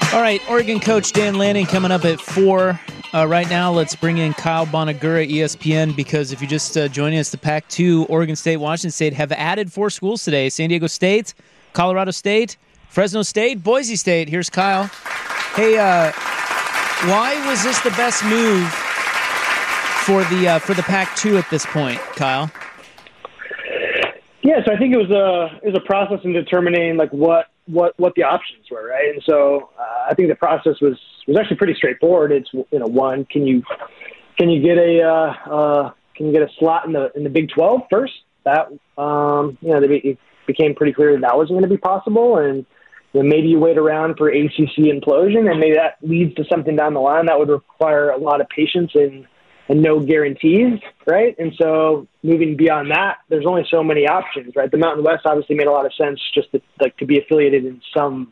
All right, Oregon coach Dan Lanning coming up at 4. Right now, let's bring in Kyle Bonagura, ESPN, because if you're just joining us, the Pac-2, Oregon State, Washington State have added 4 schools today. San Diego State, Colorado State, Fresno State, Boise State. Here's Kyle. Hey, why was this the best move for the Pac-2 at this point, Kyle? Yeah, so I think it was a process in determining like what the options were, right? And so I think the process was actually pretty straightforward. It's one, can you get a slot in the Big 12 first? That it became pretty clear that wasn't going to be possible, and maybe you wait around for ACC implosion, and maybe that leads to something down the line that would require a lot of patience and no guarantees, right? And so moving beyond that, there's only so many options, right? The Mountain West obviously made a lot of sense just to be affiliated in some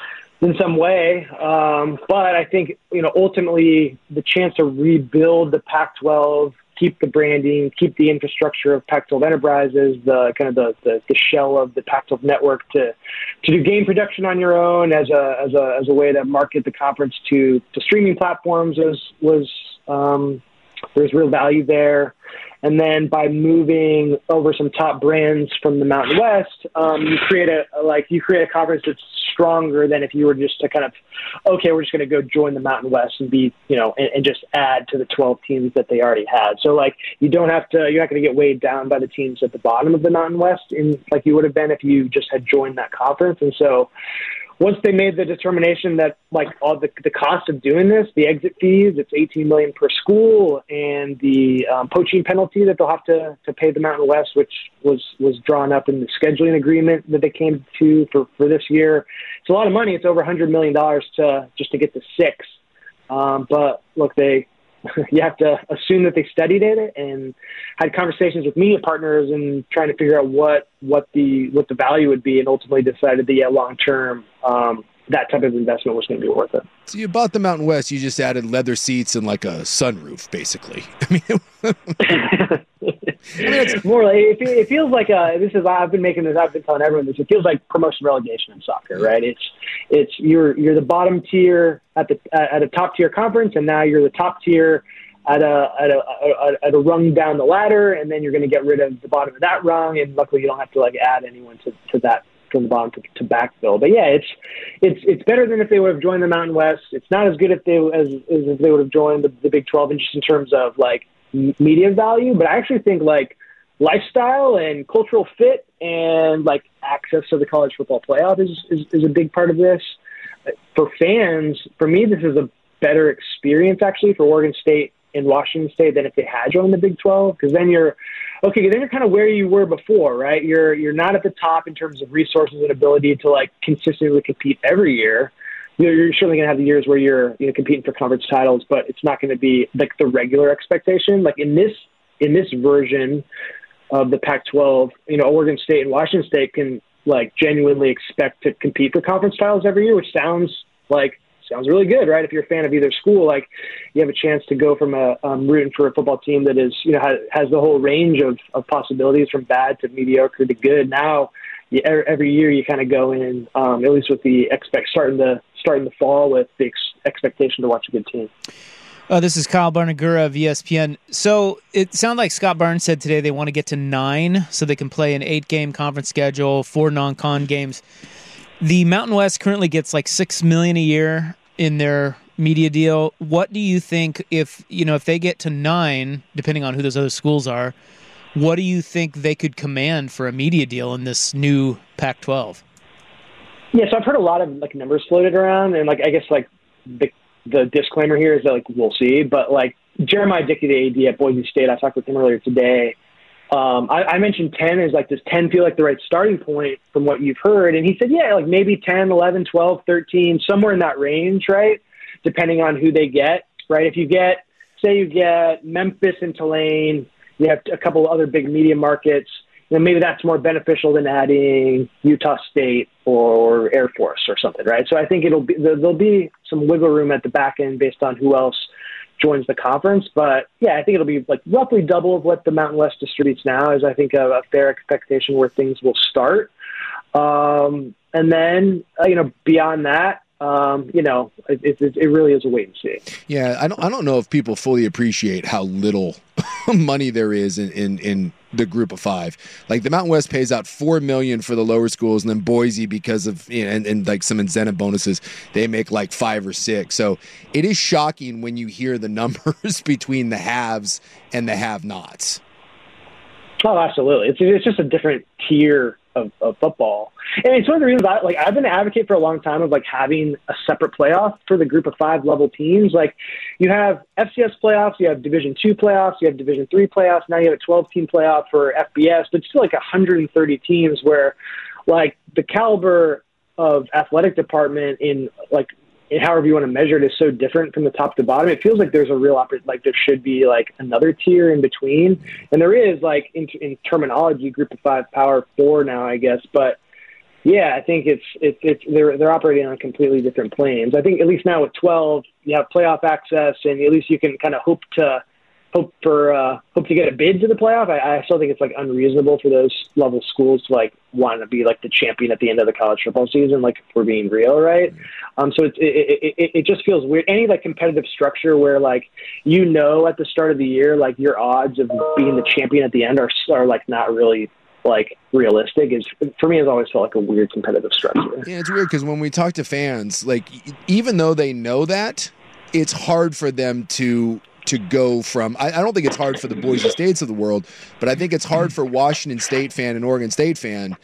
way. But I think, ultimately the chance to rebuild the Pac-12, keep the branding, keep the infrastructure of Pac-12 Enterprises, the kind of the shell of the Pac-12 network to do game production on your own as a way to market the conference to streaming platforms was there's real value there. And then by moving over some top brands from the Mountain West, you create a conference that's stronger than if you were just to kind of, okay, we're just going to go join the Mountain West and be, and just add to the 12 teams that they already had. So you're not going to get weighed down by the teams at the bottom of the Mountain West like you would have been if you just had joined that conference. And so once they made the determination that all the cost of doing this, the exit fees, it's $18 million per school, and the poaching penalty that they'll have to pay the Mountain West, which was drawn up in the scheduling agreement that they came to for this year. It's a lot of money. It's over $100 million just to get to 6. But look, you have to assume that they studied it and had conversations with media partners and trying to figure out what the value would be, and ultimately decided that long term that type of investment was going to be worth it. So you bought the Mountain West, you just added leather seats and like a sunroof, basically. I mean, it's more like it feels like I've been telling everyone this. It feels like promotion relegation in soccer, right? It's you're the bottom tier at a top tier conference, and now you're the top tier at a rung down the ladder, and then you're going to get rid of the bottom of that rung, and luckily you don't have to add anyone to that from the bottom to backfill. But yeah, it's better than if they would have joined the Mountain West. It's not as good as if they would have joined the Big 12, and just in terms of media value. But I actually think lifestyle and cultural fit and access to the college football playoff is a big part of this. For fans, for me, this is a better experience actually for Oregon State and Washington State than if they had joined the Big 12, because then you're kind of where you were before, right? You're not at the top in terms of resources and ability to consistently compete every year. You're certainly going to have the years where you're competing for conference titles, but it's not going to be the regular expectation. In this version of the Pac-12, Oregon State and Washington State can genuinely expect to compete for conference titles every year, which sounds really good, right? If you're a fan of either school, you have a chance to go from rooting for a football team that is, has the whole range of possibilities from bad to mediocre to good. Now, every year you kind of go in, at least with the starting the fall with the expectation to watch a good team. This is Kyle Bonagura of ESPN. So it sounded like Scott Barnes said today they want to get to 9 so they can play an 8-game conference schedule, 4 non-con games. The Mountain West currently gets $6 million a year in their media deal. What do you think if they get to 9, depending on who those other schools are, what do you think they could command for a media deal in this new Pac-12? Yeah, so I've heard a lot of numbers floated around, and I guess the disclaimer here is that we'll see. But Jeremiah Dickey, the AD at Boise State, I talked with him earlier today. I mentioned 10 is does 10 feel like the right starting point from what you've heard? And he said, yeah, maybe 10, 11, 12, 13, somewhere in that range, right? Depending on who they get, right? If you get Memphis and Tulane, you have a couple of other big media markets, maybe that's more beneficial than adding Utah State or Air Force or something, right? So I think there'll be some wiggle room at the back end based on who else joins the conference. But yeah, I think it'll be roughly double of what the Mountain West distributes now is I think a fair expectation where things will start. And then, beyond that, It really is a wait and see. Yeah, I don't know if people fully appreciate how little money there is in the group of five. Like the Mountain West pays out $4 million for the lower schools, and then Boise, because of and like some incentive bonuses, they make like 5 or 6. So it is shocking when you hear the numbers between the haves and the have-nots. Oh, absolutely. It's just a different tier of football. And it's one of the reasons I've been an advocate for a long time of like having a separate playoff for the group of 5 level teams. Like you have FCS playoffs, you have Division II playoffs, you have Division III playoffs. Now you have a 12-team playoff for FBS, but still like 130 teams where like the caliber of athletic department in however you want to measure it is so different from the top to bottom. It feels like there's a real like there should be like another tier in between, and there is like in terminology, group of 5, power 4 now, I guess. But yeah, I think they're operating on completely different planes. I think at least now with 12, you have playoff access, and at least you can kind of hope to get a bid to the playoff. I still think it's like unreasonable for those level schools to like want to be like the champion at the end of the college football season. Like if we're being real, right? So it just feels weird. Any like competitive structure where like at the start of the year like your odds of being the champion at the end are like not really like realistic is for me has always felt like a weird competitive structure. Yeah, it's weird because when we talk to fans, like even though they know that, it's hard for them to go from, I don't think it's hard for the Boise States of the world, but I think it's hard for Washington State fan and Oregon State fan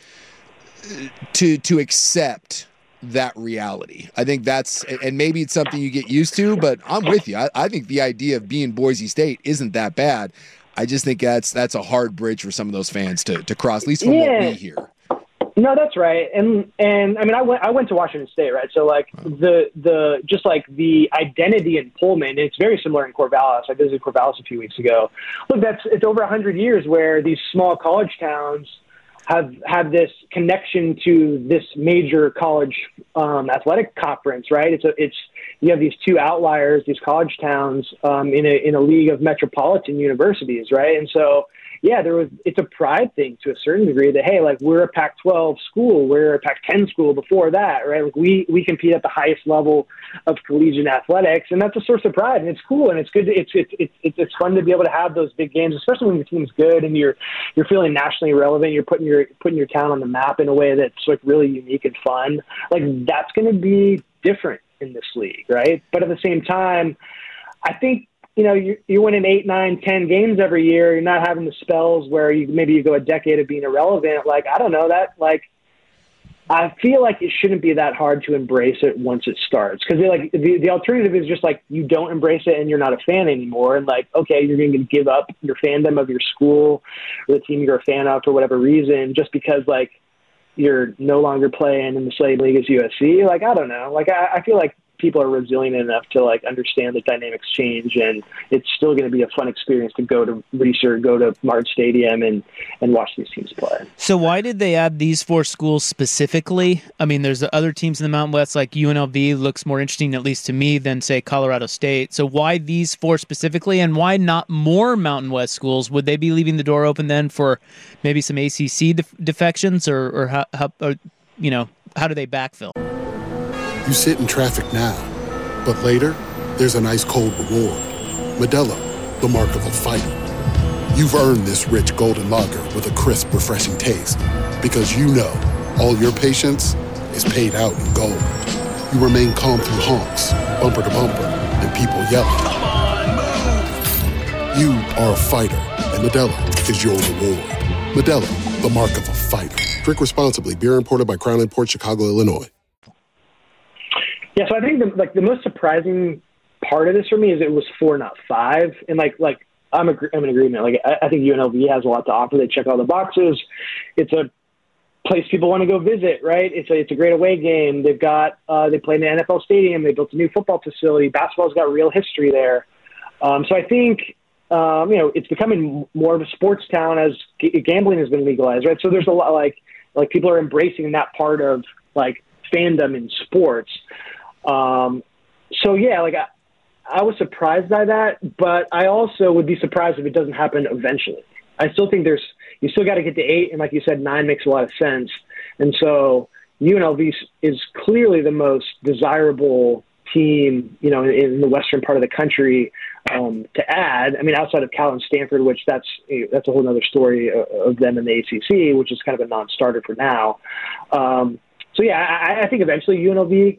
to accept that reality. I think that's, and maybe it's something you get used to, but I'm with you. I think the idea of being Boise State isn't that bad. I just think that's a hard bridge for some of those fans to cross, at least from what we hear. No, that's right. And I mean, I went to Washington State, right? So like the just like the identity in Pullman, it's very similar in Corvallis. I visited Corvallis a few weeks ago. Look, it's over 100 years where these small college towns have this connection to this major college athletic conference, right? You have these 2 outliers, these college towns in a league of metropolitan universities, right? And so yeah, it's a pride thing to a certain degree that, hey, like we're a Pac-12 school, we're a Pac-10 school before that, right? Like we compete at the highest level of collegiate athletics, and that's a source of pride, and it's cool, and it's good. It's fun to be able to have those big games, especially when your team's good and you're feeling nationally relevant. You're putting your town on the map in a way that's like really unique and fun. Like that's going to be different in this league, right? But at the same time, I think, you're winning 8, 9, 10 games every year. You're not having the spells where you go a decade of being irrelevant. Like, I don't know that. Like, I feel like it shouldn't be that hard to embrace it once it starts. Because like the alternative is just like you don't embrace it and you're not a fan anymore. And like, okay, you're going to give up your fandom of your school or the team you're a fan of for whatever reason, just because like you're no longer playing in the same league as USC. Like, I don't know. Like, I feel like people are resilient enough to like understand the dynamics change, and it's still going to be a fun experience to go to Reser, go to Martin Stadium and watch these teams play. So why did they add these 4 schools specifically? I mean, there's the other teams in the Mountain West, like UNLV looks more interesting, at least to me, than say Colorado State. So why these 4 specifically, and why not more Mountain West schools? Would they be leaving the door open then for maybe some ACC defections, or how do they backfill? You sit in traffic now, but later, there's an ice-cold reward. Modelo, the mark of a fighter. You've earned this rich golden lager with a crisp, refreshing taste. Because all your patience is paid out in gold. You remain calm through honks, bumper to bumper, and people yelling. Come on, move! You are a fighter, and Modelo is your reward. Modelo, the mark of a fighter. Drink responsibly. Beer imported by Crown Imports, Chicago, Illinois. Yeah, so I think the most surprising part of this for me is it was 4, not 5, and like I'm in agreement. Like I think UNLV has a lot to offer. They check all the boxes. It's a place people want to go visit, right? It's a great away game. They've got they play in the NFL stadium. They built a new football facility. Basketball's got real history there. So I think it's becoming more of a sports town as gambling has been legalized, right? So there's a lot like people are embracing that part of like fandom in sports. So yeah, like I was surprised by that, but I also would be surprised if it doesn't happen eventually. I still think you still got to get to 8, and like you said, 9 makes a lot of sense. And so, UNLV is clearly the most desirable team, in the western part of the country to add. I mean, outside of Cal and Stanford, which that's a whole other story of them in the ACC, which is kind of a non-starter for now. So yeah, I think eventually UNLV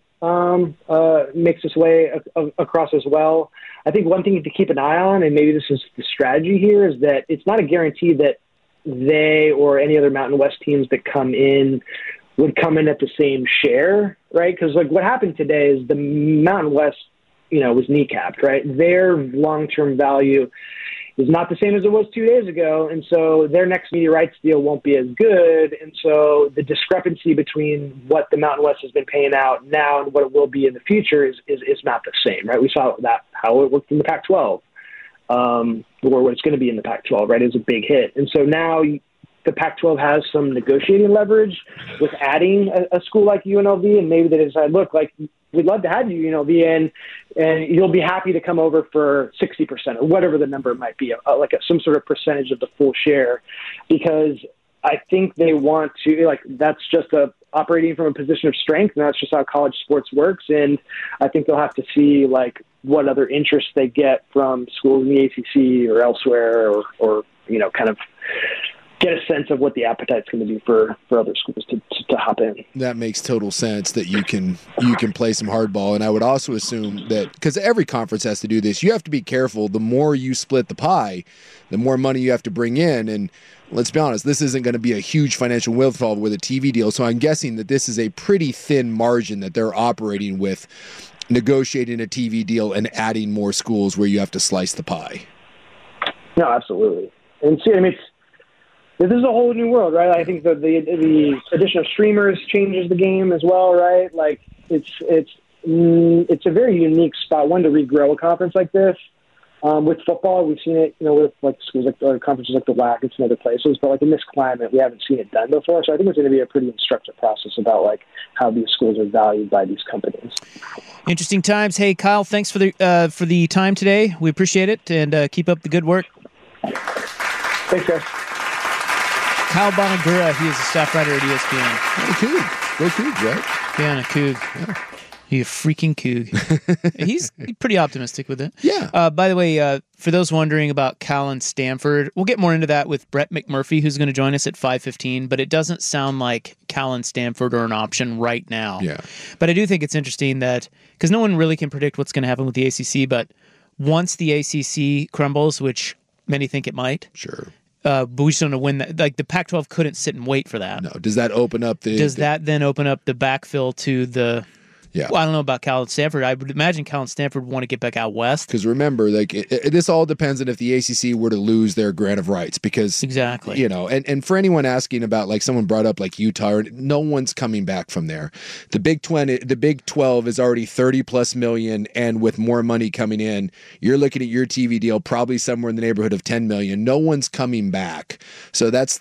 makes its way across as well. I think one thing to keep an eye on, and maybe this is the strategy here, is that it's not a guarantee that they or any other Mountain West teams that come in would come in at the same share, right? Because like what happened today is the Mountain West, was kneecapped, right? Their long-term value is not the same as it was 2 days ago, and so their next media rights deal won't be as good, and so the discrepancy between what the Mountain West has been paying out now and what it will be in the future is not the same, right? We saw that how it worked in the Pac-12, or what it's going to be in the Pac-12, right? It's a big hit, and so now the Pac-12 has some negotiating leverage with adding a school like UNLV, and maybe they decide, look, like, we'd love to have you, UNLV, and you'll be happy to come over for 60% or whatever the number might be, some sort of percentage of the full share, because I think they want to, that's just operating from a position of strength, and that's just how college sports works, and I think they'll have to see, what other interests they get from schools in the ACC or elsewhere, or kind of get a sense of what the appetite's going to be for other schools to hop in. That makes total sense that you can play some hardball. And I would also assume that, because every conference has to do this, you have to be careful. The more you split the pie, the more money you have to bring in. And let's be honest, this isn't going to be a huge financial windfall with a TV deal. So I'm guessing that this is a pretty thin margin that they're operating with, negotiating a TV deal and adding more schools where you have to slice the pie. No, absolutely. And see, this is a whole new world, right? I think the addition of streamers changes the game as well, right? Like it's a very unique spot, one, to regrow a conference like this. With football, we've seen it, with schools or conferences like the WAC and some other places, but in this climate, we haven't seen it done before. So I think it's going to be a pretty instructive process about how these schools are valued by these companies. Interesting times. Hey, Kyle, thanks for the time today. We appreciate it, and keep up the good work. Thanks, guys. Kyle Bonagura, he is a staff writer at ESPN. Go Cougs, right? Yeah, a Coug. Yeah. You freaking Coug. He's pretty optimistic with it. Yeah. By the way, for those wondering about Cal and Stanford, we'll get more into that with Brett McMurphy, who's going to join us at 5:15, but it doesn't sound like Cal and Stanford are an option right now. Yeah. But I do think it's interesting that, because no one really can predict what's going to happen with the ACC, but once the ACC crumbles, which many think it might. Sure. But we just don't know when that. The Pac-12 couldn't sit and wait for that. No. Does that open up the? Does that then open up the backfill to the? Yeah. Well, I don't know about Cal and Stanford. I would imagine Cal and Stanford want to get back out west. Because remember, this all depends on if the ACC were to lose their grant of rights. Because exactly, and for anyone asking about, someone brought up Utah, no one's coming back from there. The Big 12 is already $30+ million, and with more money coming in, you're looking at your TV deal probably somewhere in the neighborhood of $10 million. No one's coming back. So that's.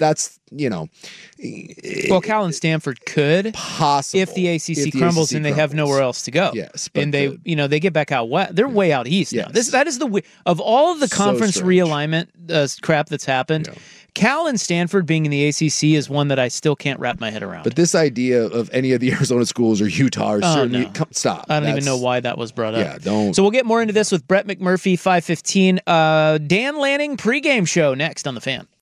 Well, Cal and Stanford could possibly if the ACC crumbles and they have nowhere else to go. Yes, and they they get back out west. They're way out east now. That is of all of the conference realignment crap that's happened. Yeah. Cal and Stanford being in the ACC is one that I still can't wrap my head around. But this idea of any of the Arizona schools or Utah or certainly stop. I don't even know why that was brought up. Yeah, don't. So we'll get more into this with Brett McMurphy, 5:15. Dan Lanning pregame show next on The Fan.